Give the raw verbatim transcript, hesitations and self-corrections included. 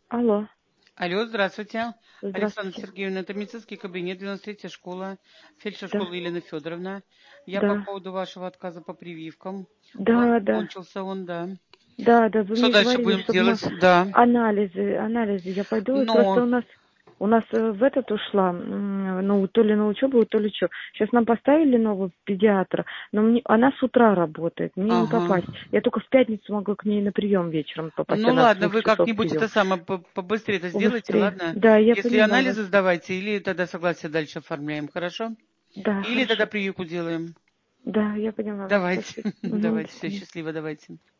Алло, Алло, здравствуйте. Александра здравствуйте. Сергеевна, это медицинский кабинет, девяносто третья школа, фельдшер Да, школы Елена Федоровна. Я по да, поводу вашего отказа по прививкам. У вас да, да, закончился он, да. да, да, вы Что мне дальше говорили, будем чтобы мы делать? Да. анализы, анализы, я пойду, и просто Но, у нас, у нас э, в этот ушла, м, ну, то ли на учебу, то ли что. Сейчас нам поставили нового педиатра, но мне, она с утра работает, мне не ага. попасть. Я только в пятницу могу к ней на прием вечером попасть, Ну она с ладно, двух вы часов как-нибудь это прием. самое по- побыстрее это сделайте, Быстрее. ладно? Да, я Если поняла вас. анализы сдавайте, или тогда согласие дальше оформляем, хорошо? Да, Или тогда хорошо. прививку делаем. Да, я поняла вас. Давайте, Спасибо. Мгм, до давайте, все, свидания. счастливо, давайте.